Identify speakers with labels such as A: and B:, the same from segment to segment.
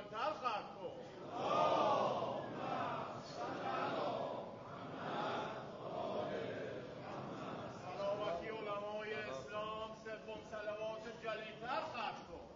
A: بلندتر خط کن. سلامتی علمای اسلام سوم صلوات جلیل‌تر خط کن.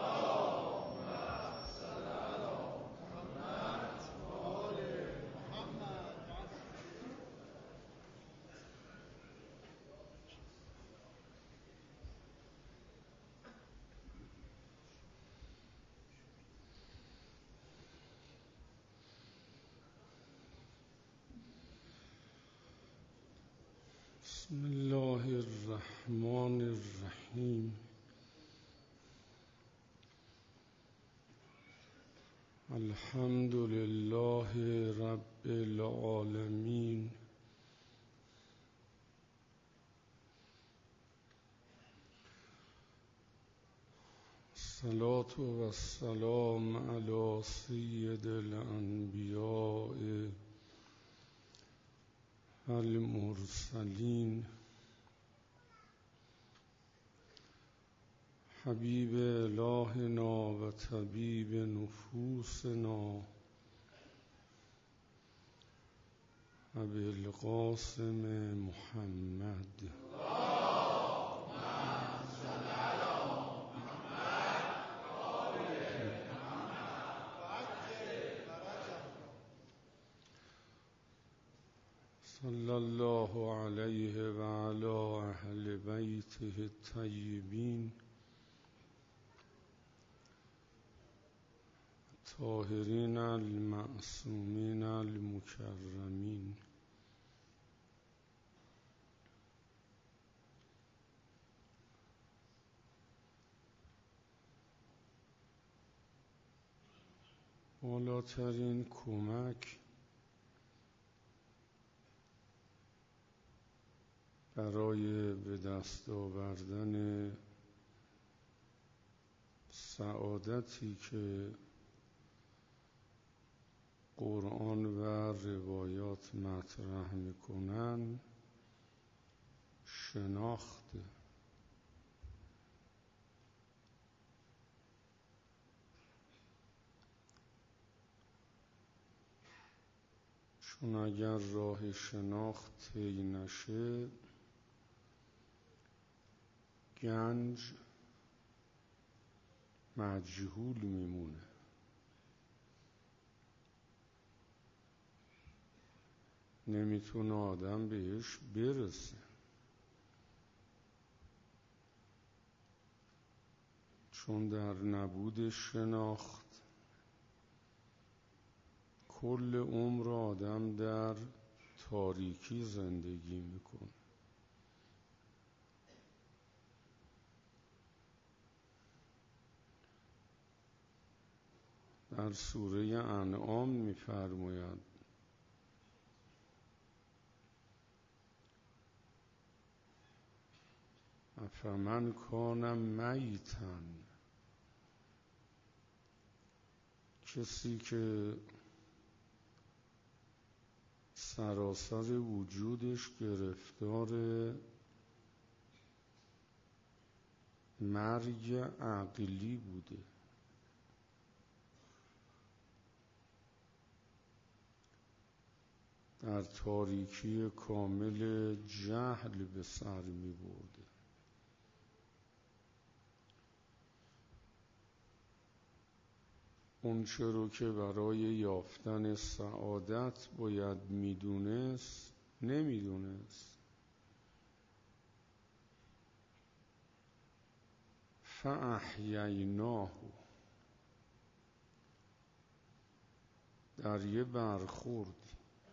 B: بسم الله الرحمن الرحیم. الحمد لله رب العالمین. الصلاة والسلام علی سید الانبیاء المرسلین حبیب الهنا و طبیب نفوسنا ابی القاسم محمد. صلی الله علیه و علی اهل بیته الطیبین الطاهرین المعصومین المکرمین. بالاترین کمک برای به دست آوردن سعادتی که قرآن و روایات مطرح میکنن شناخته. چون اگر راه شناخت طی نشه گنج مجهول میمونه. نمیتونه آدم بهش برسه. چون در نبود شناخت کل عمر آدم در تاریکی زندگی میکنه. در سوره انعام می‌فرماید افمن کان میتا، کسی که سراسر وجودش گرفتار مرگ عقلی بوده، در تاریکی کامل جهل به سر می برده. اون چرا که برای یافتن سعادت باید میدونست نمیدونست. فاحییناه، در یه برخورد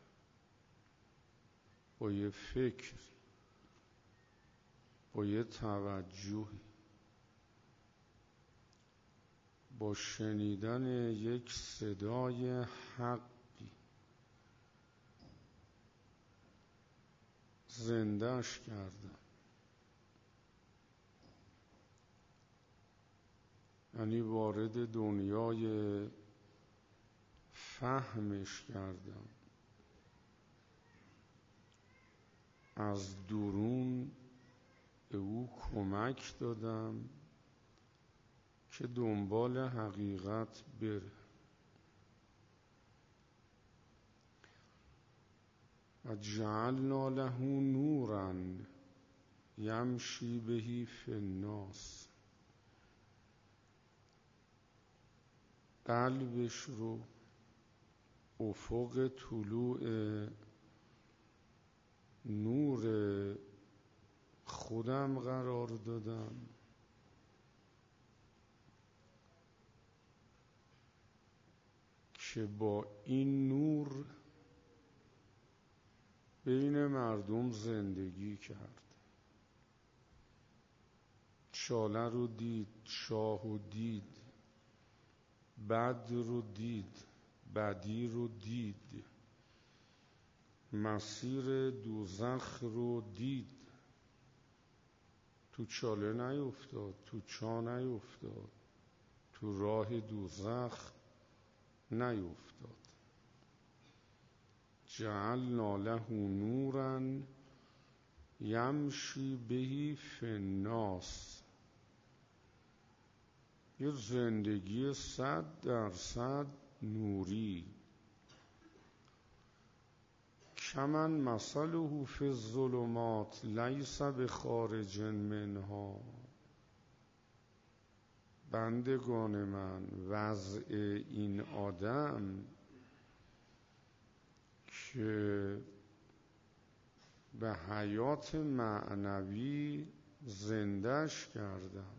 B: با یه فکر، با یه توجه، با شنیدن یک صدای حقی زنده‌اش کردن. یعنی وارد دنیای فهمش کردم، از درون به او کمک دادم که دنبال حقیقت بره. و جعلنا له نورا یمشی بهی فی الناس. قلبش رو افق طلوع نور خودم قرار دادم که با این نور بین مردم زندگی کرد. چاله رو دید، شاه رو دید، بد رو دید، بدی رو دید، مسیر دوزخ رو دید. تو چاله نیفتاد، تو چاه نیفتاد، تو راه دوزخ نیفتاد. جعلنا له نورا یمشی بهی فی الناس. یه زندگی 100% نوری. کمن مثله فی الظلمات لیس بخارج منها. بندگان من، وضع این آدم که به حیات معنوی زندش کردم،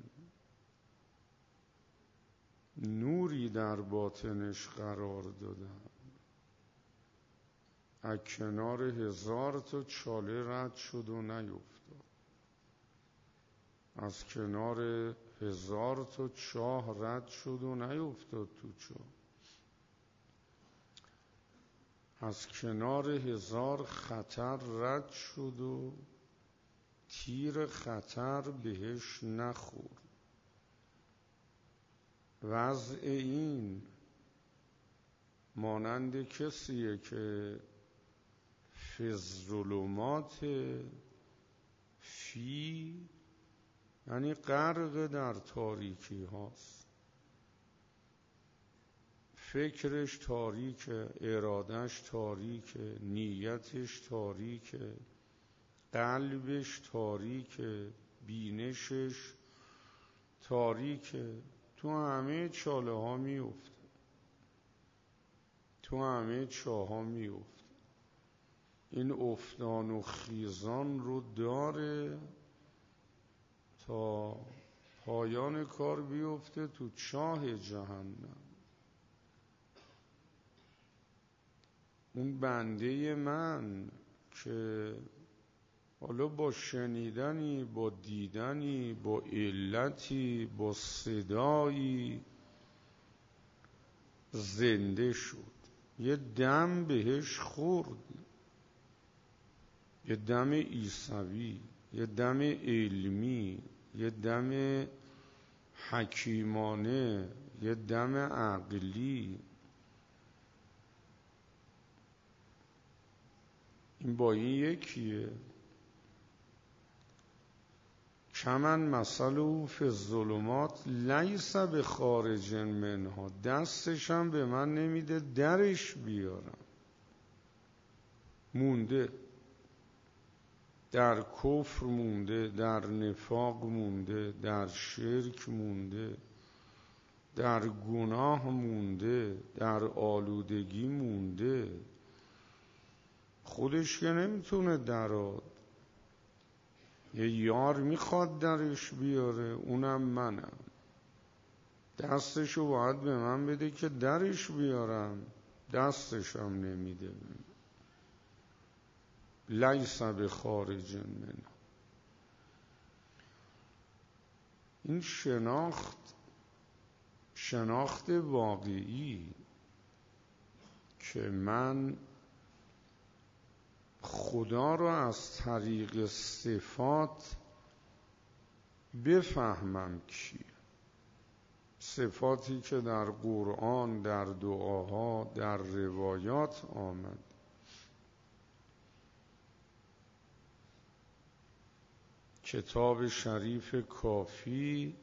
B: نوری در باطنش قرار دادم، از کنار 1000 تا چاله رد شد و نیفتاد، از کنار 1000 تا چاه رد شد و نیفتاد تو چاه، از کنار 1000 خطر رد شد و تیر خطر بهش نخورد. وضع این مانند کسیه که فی الظلمات، فی یعنی غرق در تاریکی هاست، فکرش تاریکه، ارادش تاریکه، نیتش تاریکه، قلبش تاریکه، بینشش تاریکه. تو همه چاله ها میفته، تو همه چاه ها میفته. این افتان و خیزان رو داره تا پایان کار بیفته تو چاه جهنم. اون بنده من که حالا با شنیدنی، با دیدنی، با علتی، با صدایی زنده شد، یه دم بهش خورد، یه دم عیسوی، یه دم علمی، یه دم حکیمانه، یه دم عقلی. این با این یکیه. کمن مثله فی الظلمات لیس بخارج منها. دستشم به من نمیده درش بیارم. مونده در کفر، مونده در نفاق، مونده در شرک، مونده در گناه، مونده در آلودگی، مونده. خودش که نمیتونه درات، یه یار میخواد درش بیاره، اونم منم. دستشو باید به من بده که درش بیارم، دستشم نمیده. لیس بخارج منها. این شناخت واقعی که من خدا رو از طریق صفات بفهمم کیه. صفاتی که در قرآن، در دعاها، در روایات آمد. کتاب شریف کافی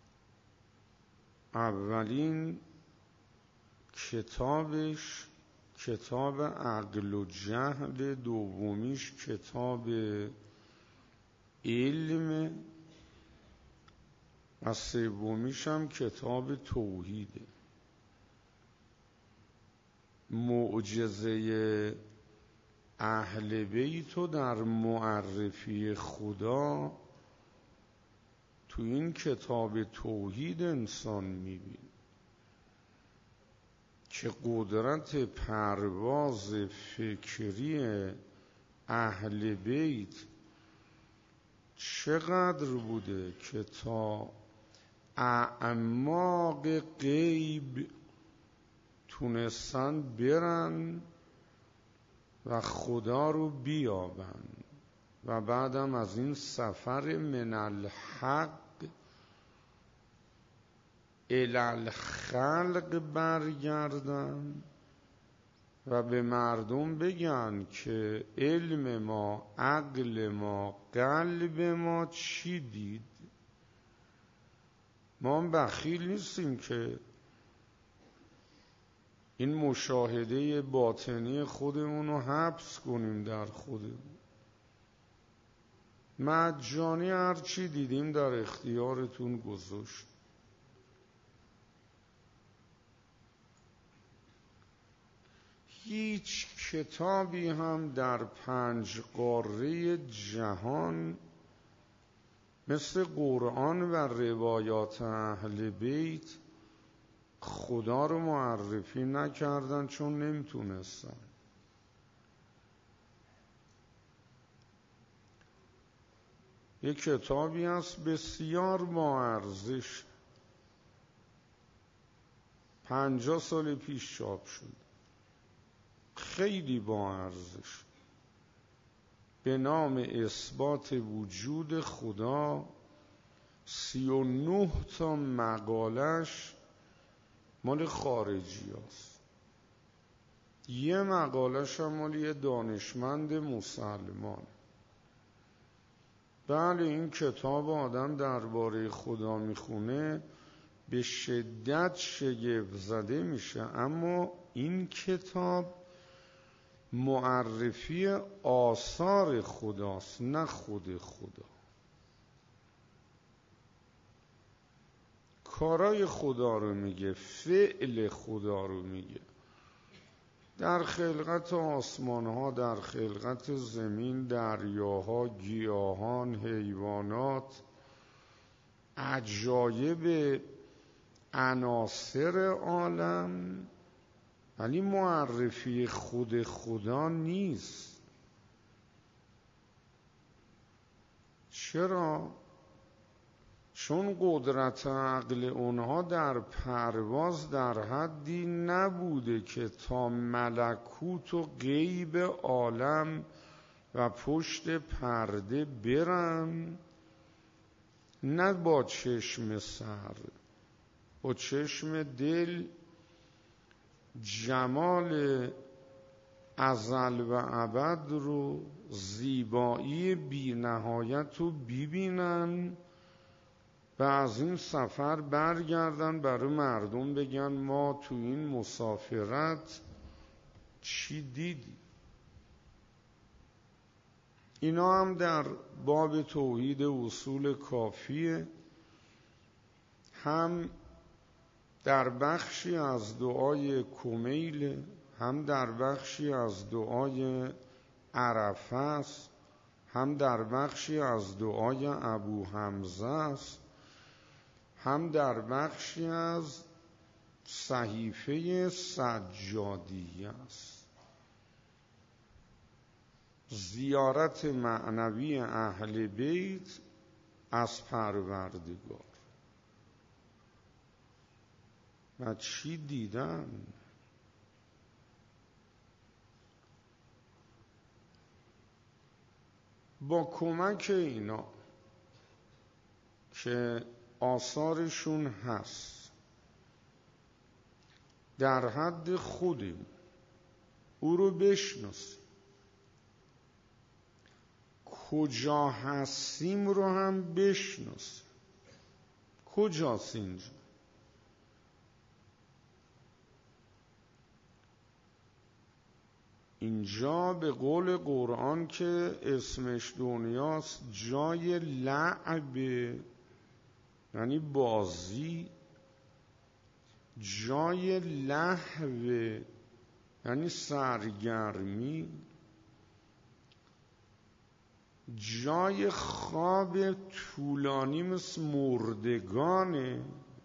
B: اولین کتابش کتاب عقل و جهل، دومیش کتاب علم و سومیش هم کتاب توحیده. معجزه اهل بیت و در معرفی خدا تو این کتاب توحید انسان میبین که قدرت پرواز فکری اهل بیت چقدر بوده که تا اعماق غیب تونستن برن و خدا رو بیابن و بعدم از این سفر من الحق الی الخلق برگردن و به مردم بگن که علم ما، عقل ما، قلب ما چی دید. ما هم بخیل نیستیم که این مشاهده باطنی خودمون رو حبس کنیم در خودمون. مجانی هر چی دیدیم در اختیارتون گذاشت. هیچ کتابی هم در 5 قاره جهان مثل قرآن و روایات اهل بیت خدا رو معرفی نکردن، چون نمیتونستن. یک کتابی هست بسیار با ارزش، 50 سال پیش چاپ شد، خیلی با ارزش، به نام اثبات وجود خدا. 39 تا مقالش مال خارجی هست، یه مقالش هم مال یه دانشمند مسلمان. بله، این کتاب آدم درباره خدا میخونه به شدت شگفت زده میشه، اما این کتاب معرفی آثار خداست، نه خود خدا. کارای خدا رو میگه، فعل خدا رو میگه، در خلقت آسمان ها، در خلقت زمین، دریاها، گیاهان، حیوانات، عجایب عناصر عالم، ولی معرفی خود خدا نیست. چرا؟ چون قدرت عقل اونها در پرواز در حدی نبوده که تا ملکوت و غیب عالم و پشت پرده برن، نه با چشم سر، با چشم دل جمال ازل و ابد رو، زیبایی بی نهایت رو ببینن و از این سفر برگردن برای مردم بگن ما تو این مسافرت چی دیدی. اینا هم در باب توحید اصول کافیه، هم در بخشی از دعای کمیل، هم در بخشی از دعای عرفه است، هم در بخشی از دعای ابو حمزه است، هم در بخشی از صحیفه سجادیه است. زیارت معنوی اهل بیت از پروردگار و چی دیدن. با کمک اینا که آثارشون هست در حد خودیم، او رو بشناسیم، کجا هستیم رو هم بشناسیم. کجاست اینجا؟ اینجا به قول قرآن که اسمش دنیاست، جای لعب یعنی بازی، جای لهو یعنی سرگرمی، جای خواب طولانی مثل مردگانه،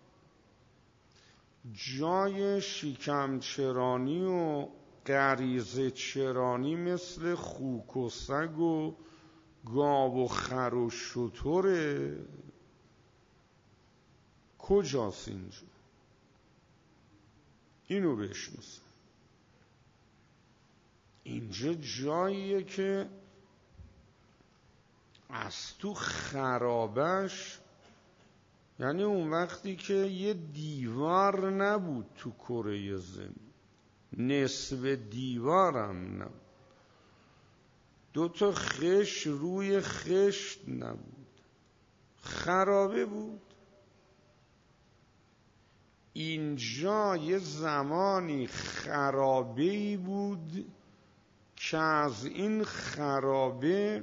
B: جای شکمچرانی و غریزه چرانی مثل خوک و سگ و گاو و خر و شتره. کجاست اینجا؟ اینو بشناسم. اینجا جاییه که از تو خرابش، یعنی اون وقتی که یه دیوار نبود تو کره زمین، نصف دیوارم نبود، 2 خش روی خشت نبود، خرابه بود. اینجا یه زمانی خرابه‌ای بود که از این خرابه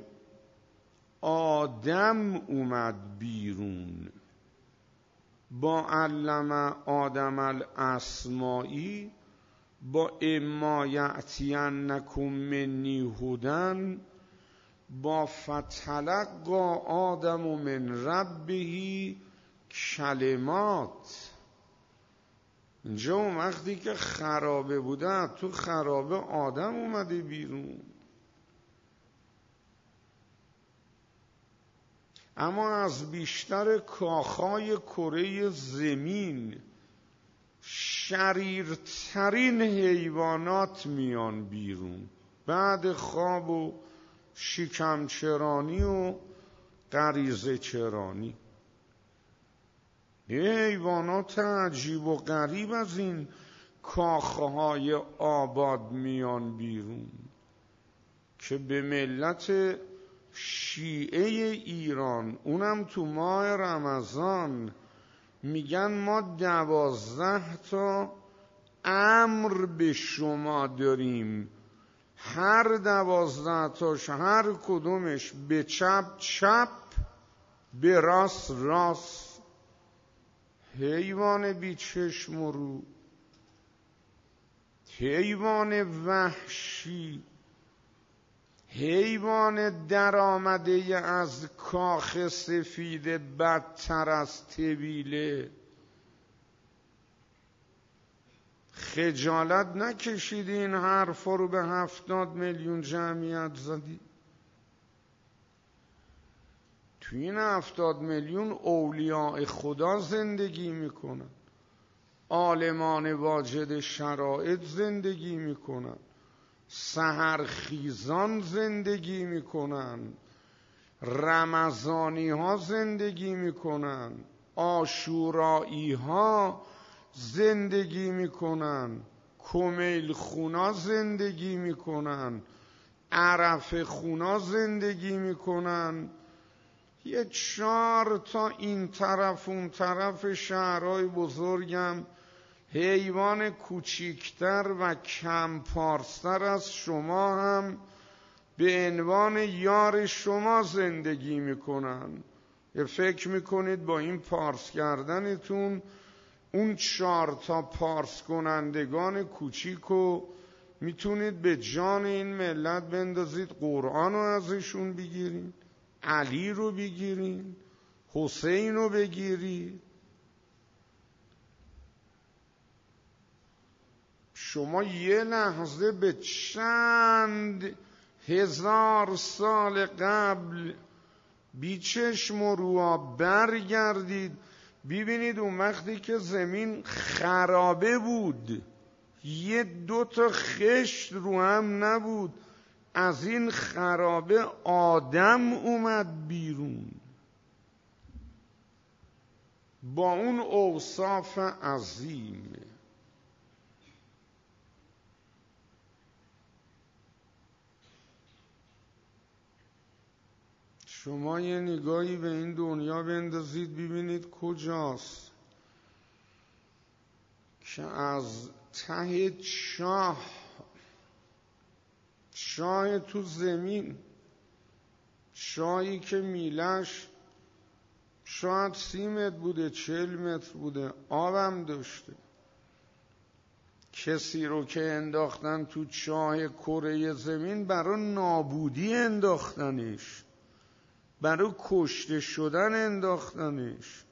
B: آدم اومد بیرون. با علم آدم الاسمائی، با اما یأتینکم منی هدی، با فتلقی آدم من ربه کلمات. اینجا اون وقتی که خرابه بوده، تو خرابه آدم اومده بیرون. اما از بیشتر کاخهای کره زمین شریرترین حیوانات میان بیرون بعد خواب و شکمچرانی و غریزه چرانی. یه حیوانات عجیب و غریب از این کاخهای آباد میان بیرون که به ملت شیعه ایران، اونم تو ماه رمضان، میگن ما 12 تا امر به شما داریم، هر 12 تاش هر کدومش به چپ چپ، به راست راست. حیوان بی چشم و رو، حیوان وحشی، حیوان در آمده از کاخ سفید بدتر از طویله. خجالت نکشیدی این حرفا رو به 70 میلیون جمعیت زدی؟ تو این 70 میلیون اولیاء خدا زندگی میکنن، عالمان واجد شرایط زندگی میکنن، سحرخیزان زندگی میکنن، رمضانی ها زندگی میکنن، عاشورایی ها زندگی میکنن، کمیل خونا زندگی میکنن، عرف خونا زندگی میکنن. یه 4 تا این طرف اون طرف شهرهای بزرگم حیوان کوچیکتر و کم پارستر از شما هم به عنوان یار شما زندگی میکنن. فکر میکنید با این پارس کردنتون اون 4 تا پارس کنندگان کوچیکو میتونید به جان این ملت بندازید، قرآن رو ازشون بگیرید، علی رو بگیرید، حسین رو بگیرید. شما یه لحظه به چند هزار سال قبل بیچشم و روا برگردید، ببینید اون وقتی که زمین خرابه بود، 1-2 تا خشت رو هم نبود، از این خرابه آدم اومد بیرون با اون اوصاف عظیم. شما یه نگاهی به این دنیا بندازید ببینید کجاست که از ته چاه چاه تو زمین، چاهی که میلش شاید 30 متر بوده، 40 متر بوده، آبم داشته. کسی رو که انداختن تو چاه کره زمین برای نابودی انداختنش، برای کشته شدن انداختنش.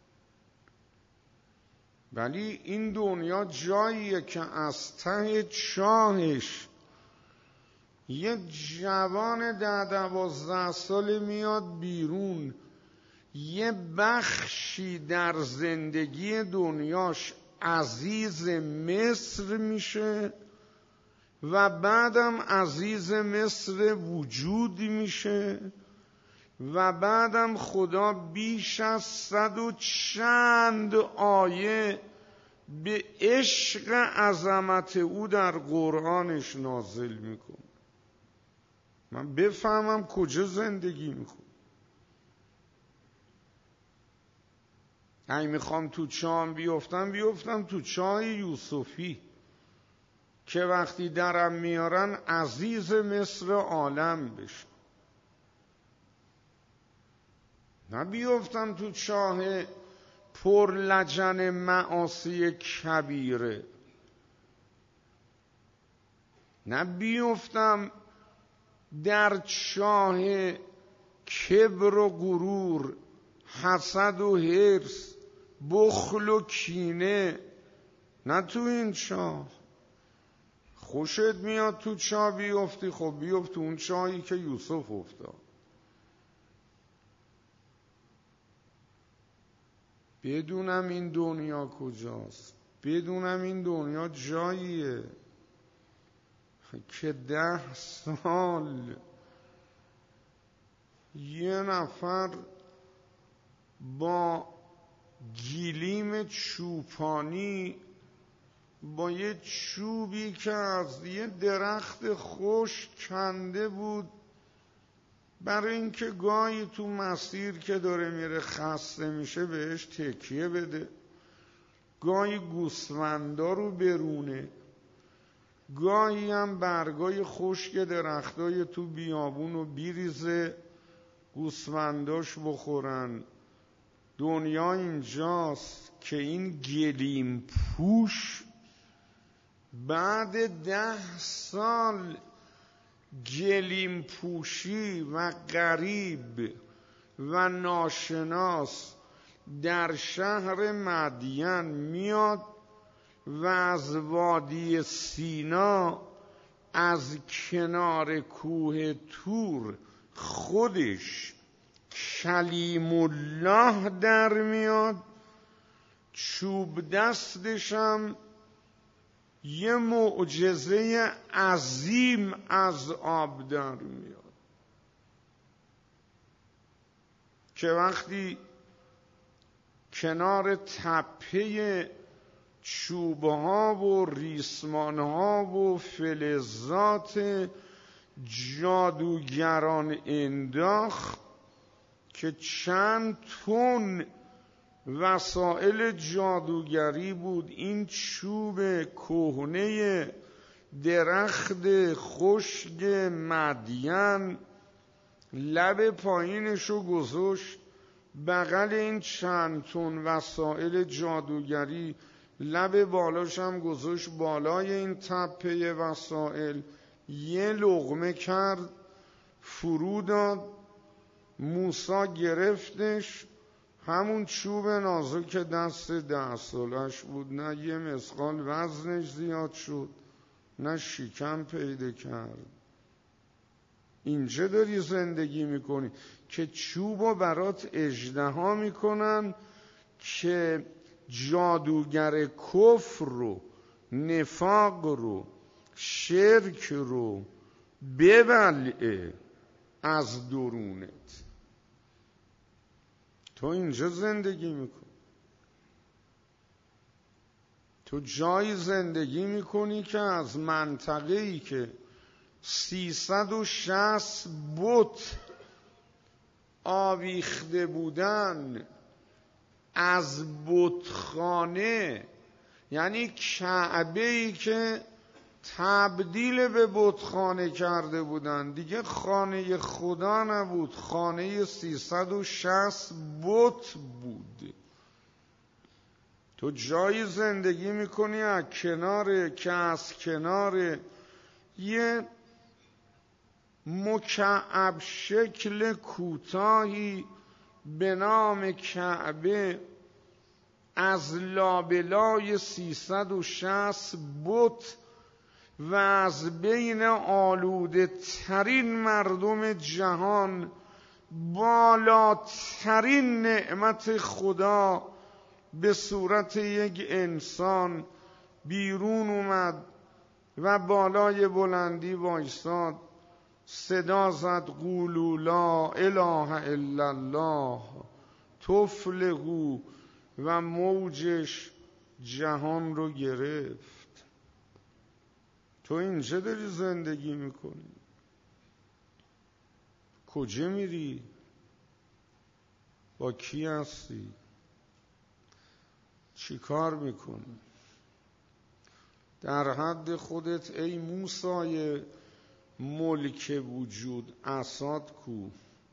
B: ولی این دنیا جاییه که از ته چاهش یه جوان 10-12 ساله میاد بیرون، یه بخشی در زندگی دنیاش عزیز مصر میشه و بعدم عزیز مصر وجود میشه و بعدم خدا بیش از 100 و چند آیه به عشق عظمت او در قرآنش نازل میکنه. من بفهمم کجا زندگی میکنم. اگه میخوام تو چاه بیفتم تو چاه یوسفی که وقتی درم میارن عزیز مصر عالم بشه. نه بیفتم تو چاه پر لجن معاصی کبیره. نه بیفتم در چاه کبر و غرور، حسد و حرص، بخل و کینه. نه تو این چاه. خوشت میاد تو چاه بیفتی، خب بیفت تو اون چاهی که یوسف افتاد. بدونم این دنیا کجاست، بدونم این دنیا جاییه که 10 سال یه نفر با گلیم چوپانی، با یه چوبی که از یه درخت خشک کنده بود، برای اینکه گاهی تو مسیر که داره میره خسته میشه بهش تکیه بده، گاهی گوسفندا رو برونه، گاهی هم برگای خشک درختای تو بیابون رو بیریزه گوسفنداش بخورن. دنیا اینجاست که این گلیم پوش بعد 10 سال گلیم پوشی و غریب و ناشناس در شهر مدین میاد و از وادی سینا، از کنار کوه طور خودش کلیم الله در میاد، چوب دستشم یه معجزه عظیم از آب در میاد که وقتی کنار تپه چوبها و ریسمانها و فلزات جادوگران انداخت که چند تن وسایل جادوگری بود. این چوب کهنه درخت خشک مدین لب پایینشو گذاشت بغل این چند تن وسایل جادوگری، لب بالاش هم گذاشت بالای این تپه وسایل، یه لقمه کرد فرو داد. موسی گرفتش، همون چوب نازک دست 10 سالش بود، نه یه مثقال وزنش زیاد شد نه شکم پیدا کرد. اینجا داری زندگی میکنی که چوبو برات اژدها میکنن که جادوگر کفر رو، نفاق رو، شرک رو ببلعه از درونت. تو اینجا زندگی میکنی، تو جایی زندگی میکنی که از منطقه‌ای که 360 بت آویخته بودن از بتخانه، یعنی کعبه‌ای که تبدیل به بتخانه کرده بودن. دیگه خانه خدا نبود، خانه 360 بت بود. تو جایی زندگی میکنی از کنار یه مکعب شکل کوتاهی به نام کعبه از لابلای 360 بت و از بین آلوده ترین مردم جهان بالاترین نعمت خدا به صورت یک انسان بیرون اومد و بالای بلندی وایساد، صدا زد قولوا لا اله الا الله تفلحوا و موجش جهان رو گرفت. تو اینجا داری زندگی میکنی، کجا میری؟ با کی هستی؟ چی کار میکنی؟ در حد خودت ای موسی ملک وجود، عصات کو؟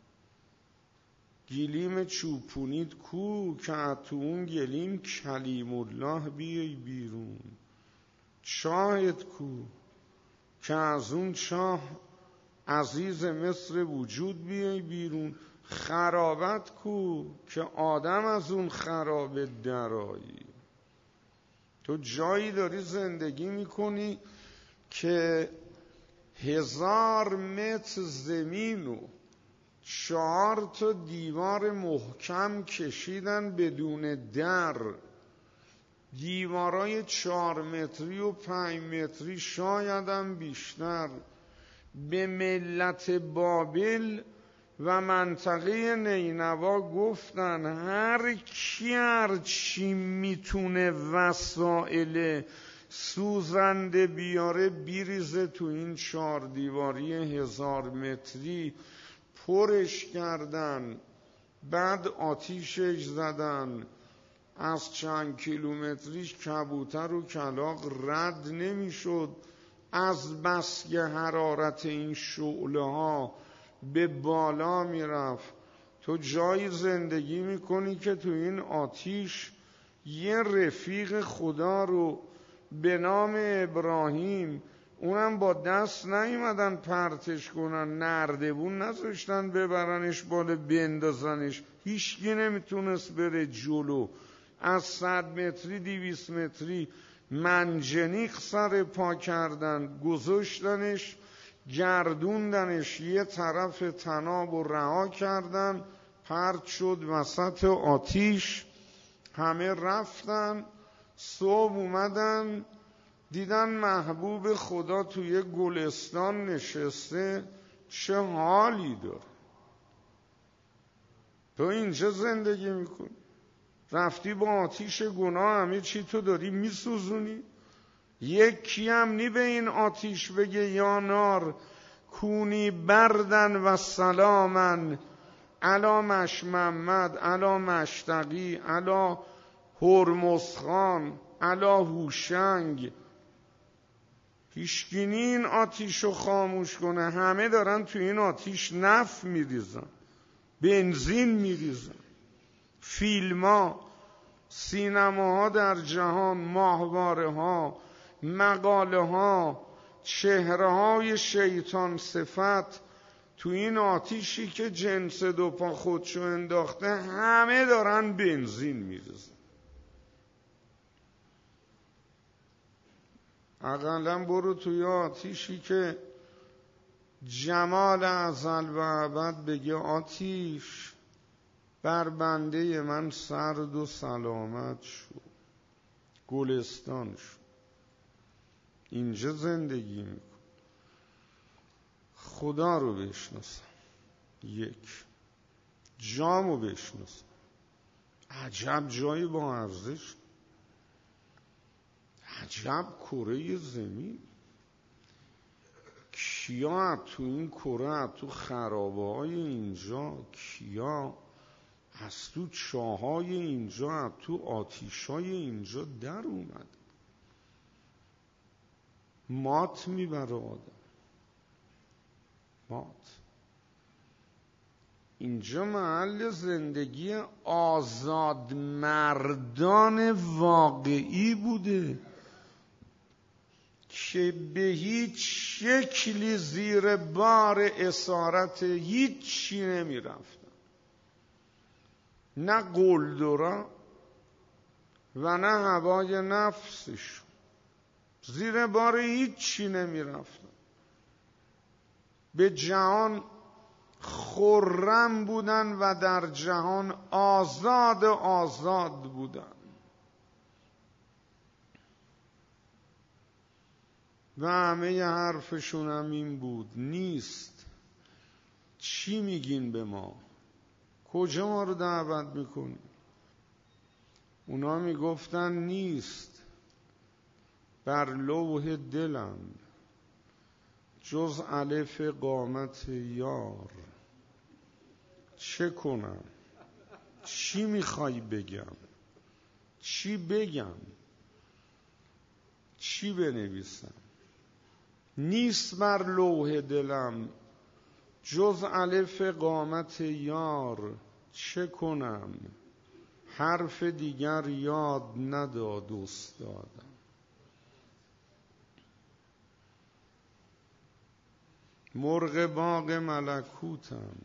B: گلیم چوپونید کو که تو اون گلیم کلیم الله بیای بیرون؟ چاهت کو که از اون چاه عزیز مصر وجود بیای بیرون؟ خرابت کو که آدم از اون خرابه درایی؟ تو جایی داری زندگی میکنی که 1000 متر زمین و 4 تا دیوار محکم کشیدن بدون در. دیوارای 4 متری و 5 متری شایدم بیشتر. به ملت بابل و منطقه نینوا گفتن هر کی هر چی میتونه وسایل سوزنده بیاره بیریزه تو این 4 دیواری 1000 متری. پرش کردن، بعد آتیشش زدن. از چند کیلومتریش کبوتر و کلاغ رد نمیشد از بس که حرارت این شعله ها به بالا میرفت. تو جایی زندگی میکنی که تو این آتیش یه رفیق خدا رو به نام ابراهیم، اونم با دست نیومدن پرتش کنن، نردبون نذاشتن ببرنش بالا بندازنش، هیچکی نمیتونست بره جلو. از 100 متری 200 متری منجنیق سر پا کردن، گذاشتنش، گردوندنش یه طرف طناب و رها کردن، پرت شد وسط آتیش. همه رفتن. صبح اومدن دیدن محبوب خدا توی گلستان نشسته، چه حالی داره. تو اینجا زندگی میکنی، رفتی با آتیش گناه همه چی تو داری میسوزونی. یکی هم نی به این آتیش بگه یا نار کونی بردن و سلامن علی مشممد علی مشتقی علی هرمزخان علی هوشنگ. هیچگینی این آتیش رو خاموش کنه. همه دارن تو این آتیش نفت میریزن، بنزین میریزن. فیلم‌ها، سینماها در جهان، ماهواره ها، مقاله ها، چهره های شیطان صفت تو این آتیشی که جنس دو پا خودشو انداخته همه دارن بنزین میریزن. اقلا برو توی آتیشی که جمال ازل و ابد بگه آتیش بر بنده من سرد و سلامت شو، گلستان شو. اینجا زندگی میکن. خدا رو بشناسم، یک جامو بشناسم. عجب جایی با ارزش، عجب کره زمین. کیا تو این کره، تو خرابه های اینجا، کیا از تو چاهای اینجا، از تو آتیشای اینجا در اومد. مات میبره آدم، مات. اینجا محل زندگی آزاد مردان واقعی بوده که به هیچ شکلی زیر بار اسارت هیچی نمی رفتن، نه قلدرا و نه هوای نفسشون، زیر بار هیچی نمی رفتن. به جهان خرم بودن و در جهان آزاد بودن. و همه حرفشون هم این بود: نیست. چی میگین به ما؟ کجا ما رو دعوت میکنین؟ اونا میگفتن نیست بر لوح دلم جز الف قامت یار. چه کنم؟ چی میخوای بگم؟ چی بگم؟ چی بنویسم؟ نیست بر لوح دلم جز الف قامت یار. چه کنم؟ حرف دیگر یاد نداد استادم. مرغ باغ ملکوتم،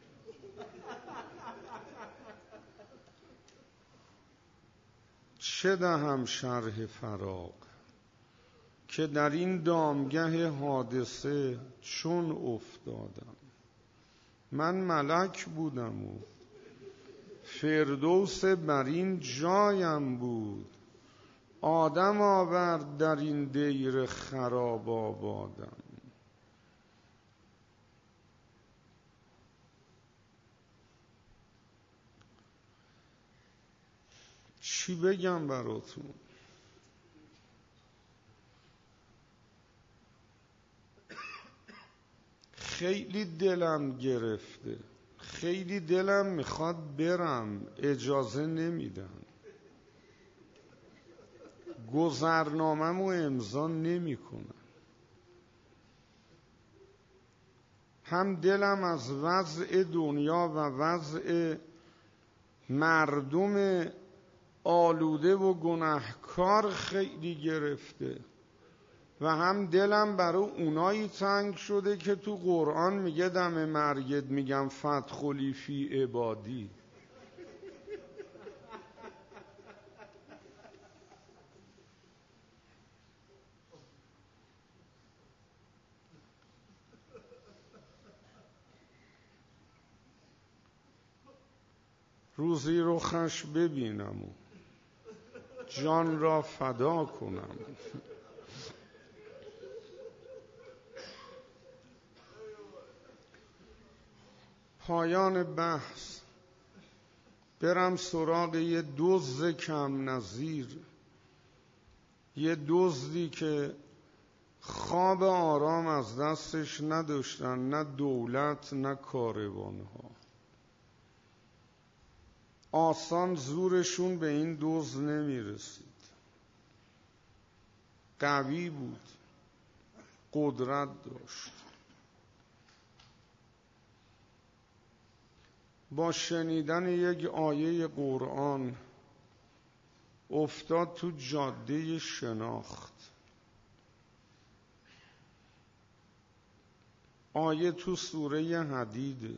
B: چه دهم شرح فراق که در این دامگه حادثه چون افتادم. من ملک بودم و فردوس بر این جایم بود، آدم آورد در این دیر خراب آبادم. چی بگم براتون؟ خیلی دلم گرفته، خیلی دلم میخواد برم، اجازه نمیدن. گذرنامه‌مو امضا نمیکنن. هم دلم از وضع دنیا و وضع مردم آلوده و گناهکار خیلی گرفته و هم دلم برای اونایی تنگ شده که تو قرآن میگه دم مرگت میگم فدخلی فی عبادی. روزی رخش ببینم و جان را فدا کنم. پایان بحث. برم سراغ یه دزد کم نظیر، یه دزدی که خواب آرام از دستش نداشتن، نه دولت نه کاروانها. آسان زورشون به این دزد نمیرسید. قوی بود، قدرت داشت. با شنیدن یک آیه قرآن افتاد تو جاده شناخت. آیه تو سوره حدید.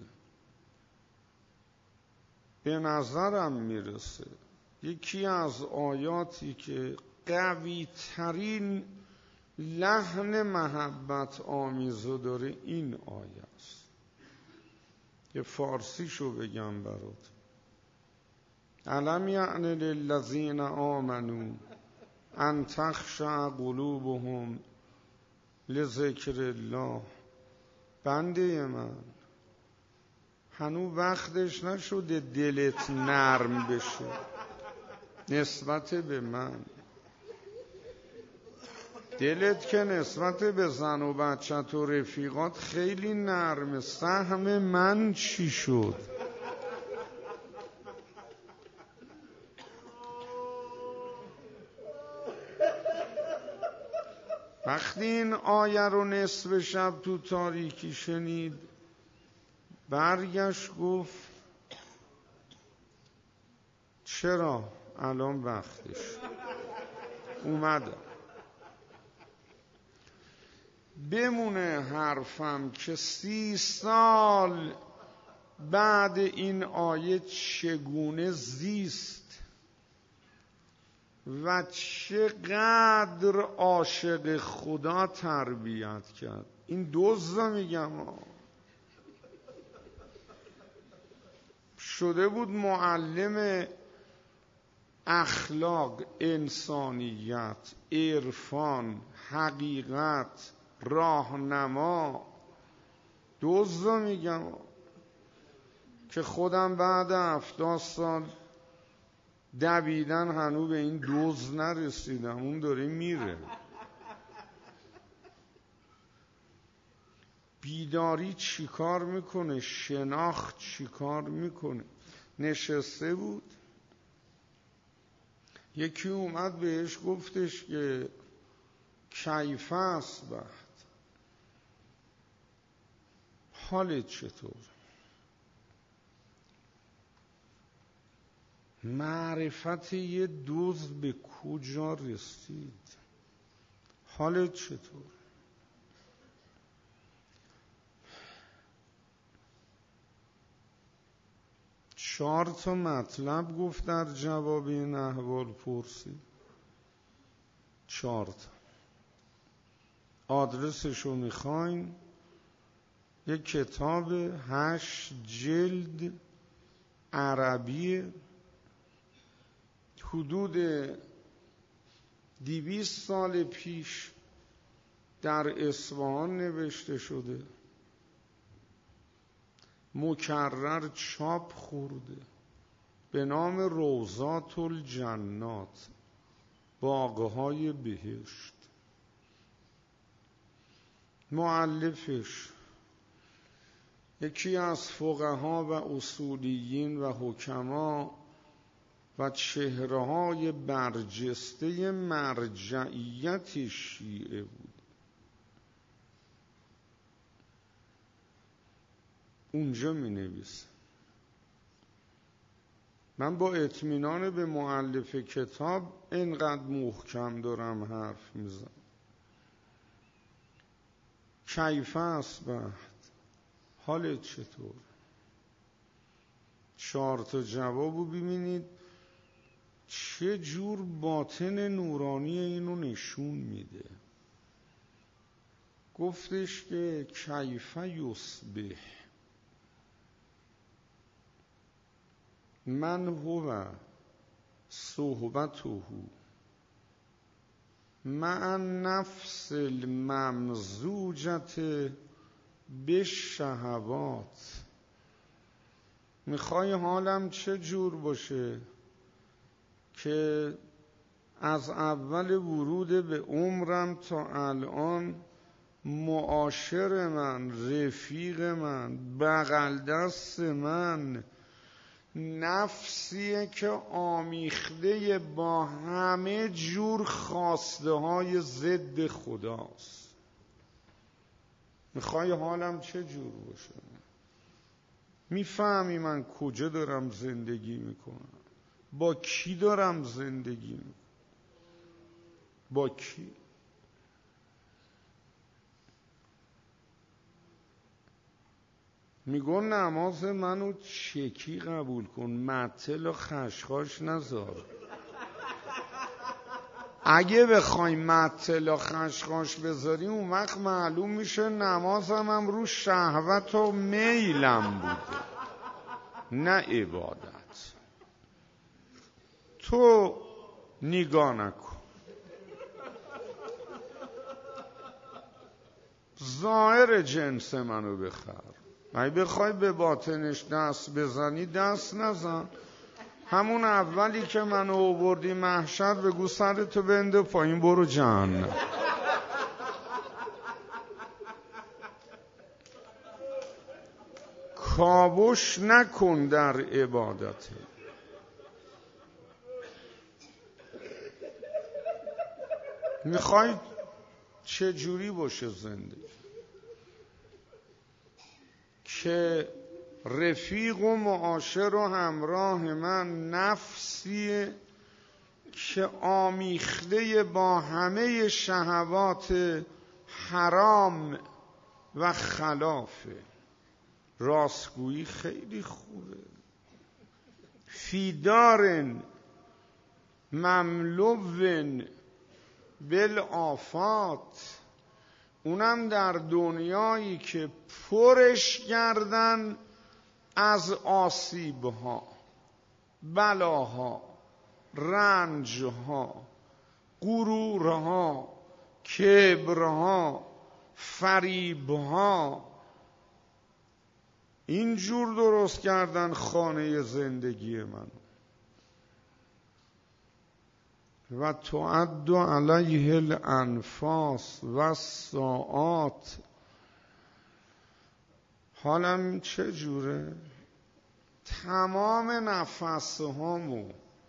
B: به نظرم میرسه یکی از آیاتی که قوی ترین لحن محبت آمیزو داره این آیه است. یه فارسیشو بگم برات. الم یعن للذین آمنوا ان تخشع قلوبهم لذکر الله. بنده من، هنوز وقتش نشده دلت نرم بشه نسبت به من. دلت که نسبت به زن و بچت و رفیقات خیلی نرمه. سهم من چی شد؟ وقتی این آیه رو نصف شب تو تاریکی شنید برگشت گفت چرا الان وقتش اومدم. بمونه حرفم که 30 سال بعد این آیه چگونه زیست و چقدر عاشق خدا تربیت کرد. این دزد میگم شده بود معلم اخلاق، انسانیت، عرفان، حقیقت، راهنما. دزد میگم که خودم بعد 70 سال دویدن هنوز به این دزد نرسیدم، اون داره میره. بیداری چی کار میکنه؟ شناخت چی کار میکنه؟ نشسته بود یکی اومد بهش گفتش که کیف اصبحت، حالت چطور؟ معرفت یه دزد به کجا رسید؟ حالت چطور؟ چهار تا مطلب گفت در جواب این احوال پرسی. 4 تا. آدرسشو میخواین؟ یک کتاب 8 جلد عربی، حدود 200 سال پیش در اصفهان نوشته شده، مکرر چاپ خورده، به نام روضات الجنات، باغهای بهشت. مؤلفش یکی از فقها و اصولیین و حکما و چهره‌های برجسته مرجعیت شیعه بود. اونجا می نویسه. من با اطمینان به مؤلف کتاب اینقدر محکم دارم حرف میزنم. کیف اصبحت، حالت چطور؟ 4 تا جوابو ببینید چه جور باطن نورانی اینو نشون میده. گفتش که کیف یصبح من هو صحبته مع نفس الممزوجت بالشهوات. میخوای حالم چه جور باشه که از اول ورود به عمرم تا الان معاشر من، رفیق من، بغل دست من نفسیه که آمیخته با همه جور خواسته های ضد خداست. میخوای حالم چه جور باشه؟ میفهمی من کجا دارم زندگی میکنم؟ با کی دارم زندگی میکنم؟ با کی؟ میگن نماز منو چکی قبول کن، معطل و خشخاش نذار. اگه بخوای معطل و خشخاش بذاری اون وقت معلوم میشه نمازم هم رو شهوت و میلم بوده نه عبادت. تو نگاه نکن، ظاهر جنس منو بخر. اگه بخوای به باطنش دست بزنی دست نزن. همون اولی که منو آوردی محشر بگو سرتو بنده پایین برو جهنم. کاوش نکن در عبادت. میخوای چجوری باشه زندگی که رفیق و معاشر و همراه من نفسیه که آمیخته با همه شهوات حرام و خلافه. راستگویی خیلی خوبه. فیدارن مملوون بالآفات، اونم در دنیایی که پرش کردن از آسیبها، بلاها، رنجها، غرورها، کبرها، فریبها. اینجور درست کردن خانه زندگی من. و تعد علیه الانفاس و الساعات. حالم چجوره؟ تمام نفسهامو،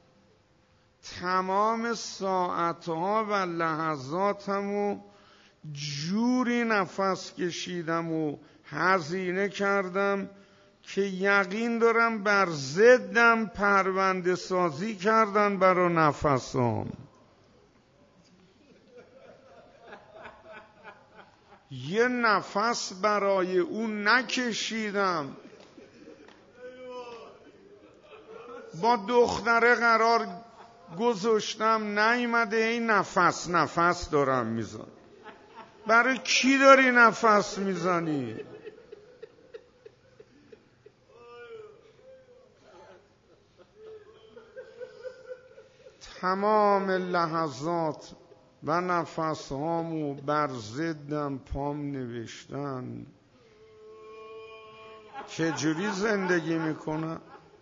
B: تمام ساعتها و لحظاتمو جوری نفس کشیدم و هزینه کردم که یقین دارم بر ضدم پرونده سازی کردن برا نفسام. یه نفس برای اون نکشیدم. با دختره قرار گذاشتم نیومده، این نفس دارم میزن. برای کی داری نفس میزنی؟ تمام لحظات و نفسهامو بر ضدم پام نوشتن. چجوری زندگی میکنم؟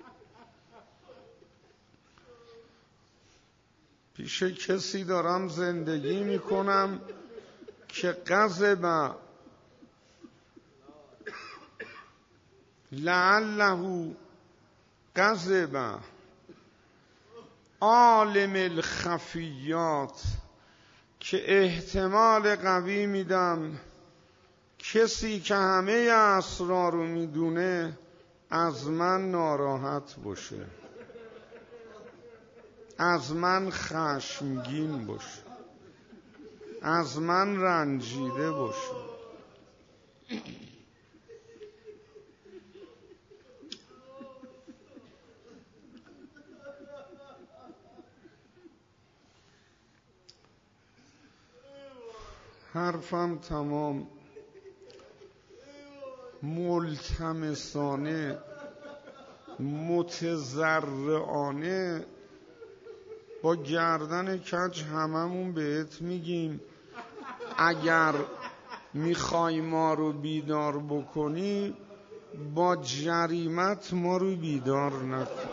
B: پیش کسی دارم زندگی میکنم که غضب لعله غضب عالم الخفیات، که احتمال قوی میدم کسی که همه اسرار رو میدونه از من ناراحت باشه، از من خشمگین باشه، از من رنجیده باشه. حرفم تمام. ملتمسانه، متضرعانه با گردن کج هممون بهت میگیم اگر میخوای ما رو بیدار بکنی با جریمت ما رو بیدار نکن.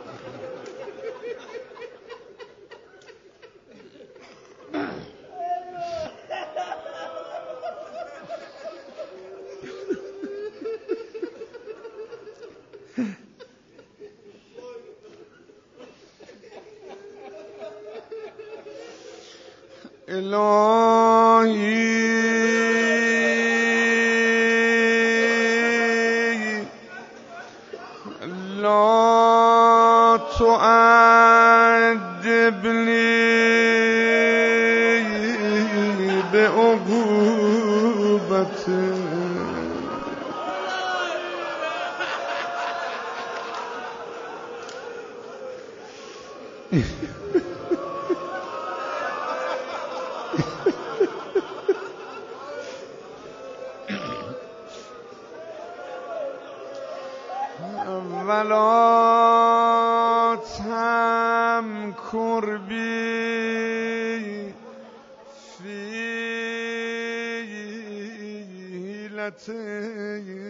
B: الهی لا تعذبنی بعقوبته. ولا تمکر بی فی حیلتی.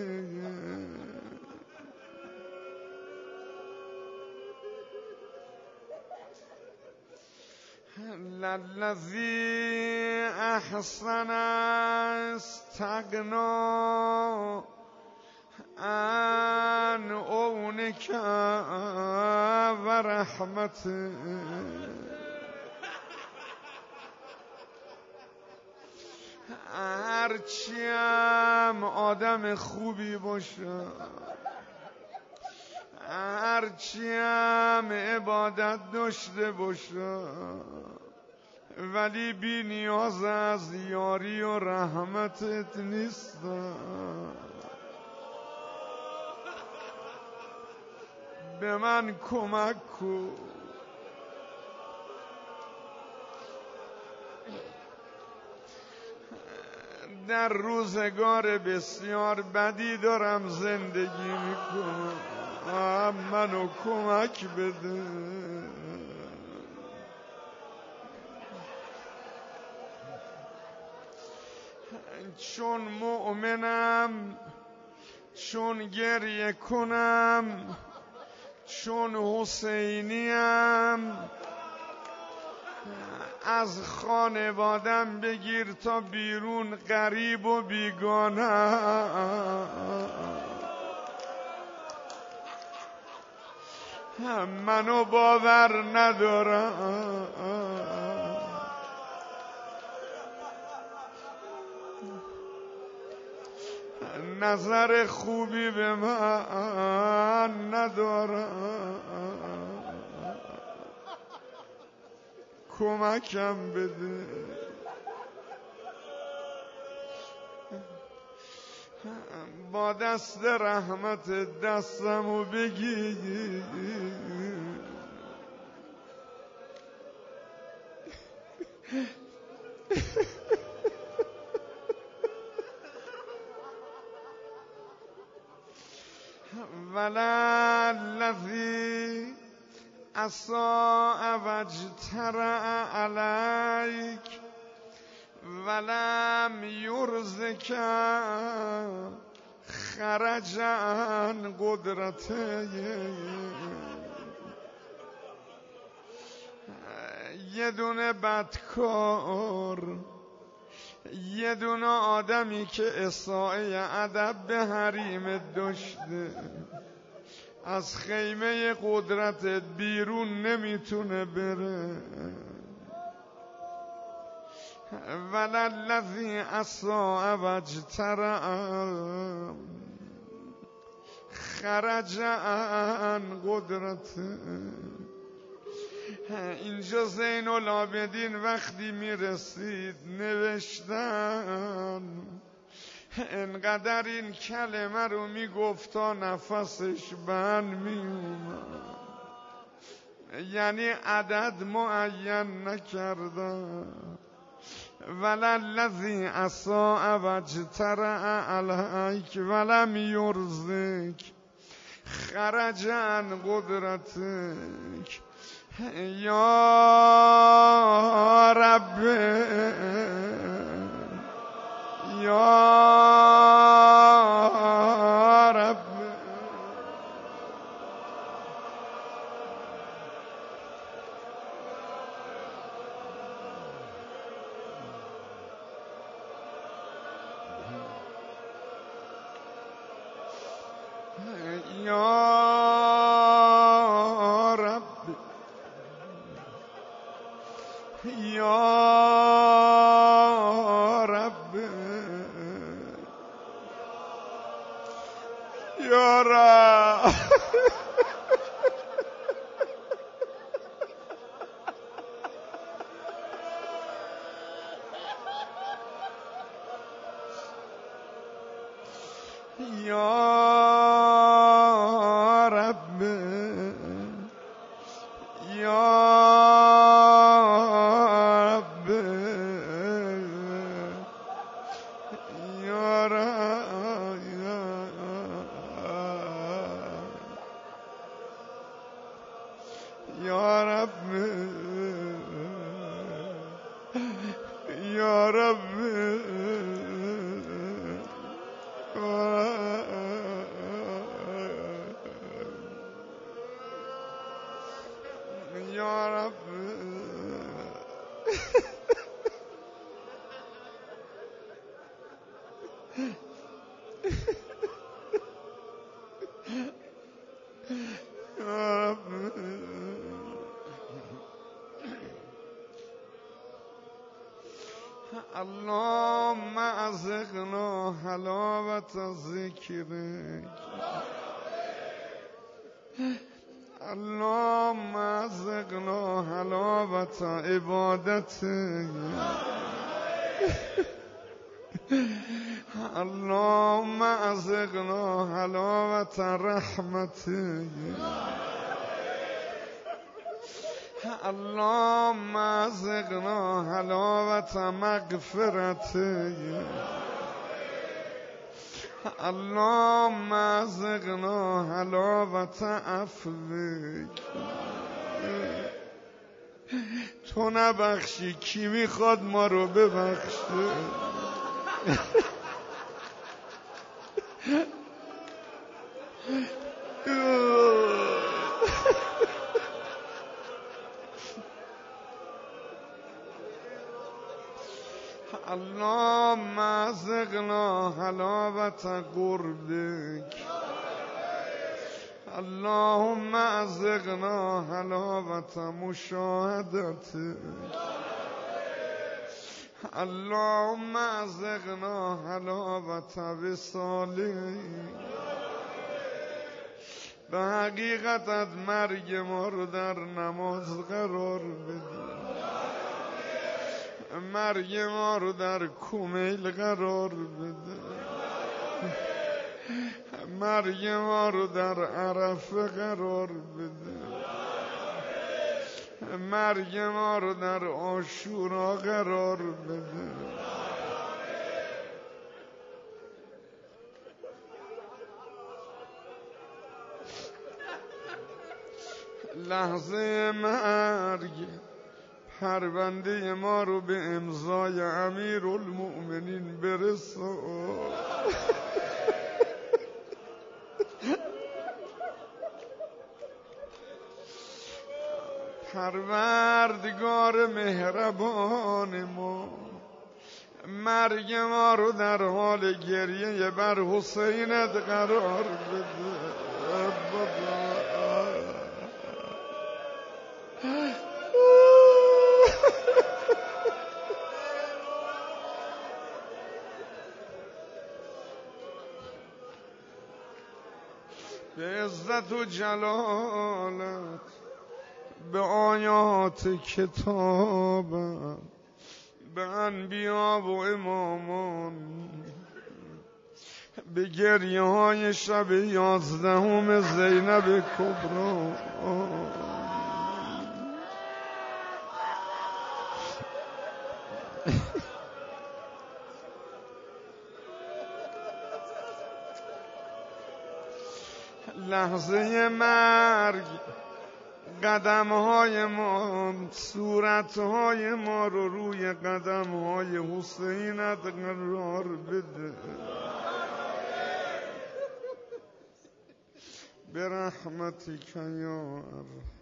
B: للذی احسن استغنا عن عونک و رحمتک. هرچیم آدم خوبی باشم، هرچیم عبادت داشته باشم، ولی بی نیاز از یاری و رحمتت نیستم. به من کمک کن. در روزگار بسیار بدی دارم زندگی میکنم، منو کمک بده. چون مؤمنم، چون گریه کنم، چون حسینیم، از خانوادم بگیر تا بیرون غریب و بیگانه، منو باور ندارم. نظر خوبی به من ندارم، کمکم بده. با دست رحمت دستمو بگیر، وللذی اساء واجترأ علیک ولم یرزک خرج عن قدرته. یه دونه بدکار، یه دونه آدمی که اساءه ادب به حریمت داشته، از خیمه قدرتت بیرون نمیتونه بره. وللذی اساء واجترأ خرج عن قدرته. اینجا زین العابدین وقتی میرسید نوشتن انقدر این کلمه رو میگفت تا نفسش بند میومد، یعنی عدد معین نکردن. وللذی اساء واجترأ علیک ولم یرزک خرج عن قدرتک. یا رب، یا رب، یا رب، یا رب، یا رب. یا رب، یا رب، یا رب، یا رب، یا رب، یا رب. اللهم ازغ حلاوت ذکرک اللهم ارزقنا حلاوت عبادتک اللهم ارزقنا حلاوت رحمتک اللهم ارزقنا حلاوت مغفرتک اللهم ارزقنا حلاوت عفوک تو نبخشی کی میخواد ما رو ببخشه اللهم ارزقنا حلاوت قربک اللهم ارزقنا حلاوت مشاهدتک اللهم ارزقنا حلاوت وصالک به حقیقت مرگ ما رو در نماز قرار بده مرگ ما رو در کمیل قرار بده مرگ ما رو در عرفه قرار بده مرگ ما رو در عاشورا قرار بده لحظه مرگ پرونده ما رو به امضای امیرالمؤمنین برسون پروردگار مهربان ما مرگ ما رو در حال گریه بر حسینت قرار بده به عزت و جلالت به آیات کتابم به انبیا و امامان به گریه های شب 11 زینب کبری لحظه مرگ قدمهای ما صورتهای ما رو روی قدمهای حسینت قرار بده برحمتک یا ارحم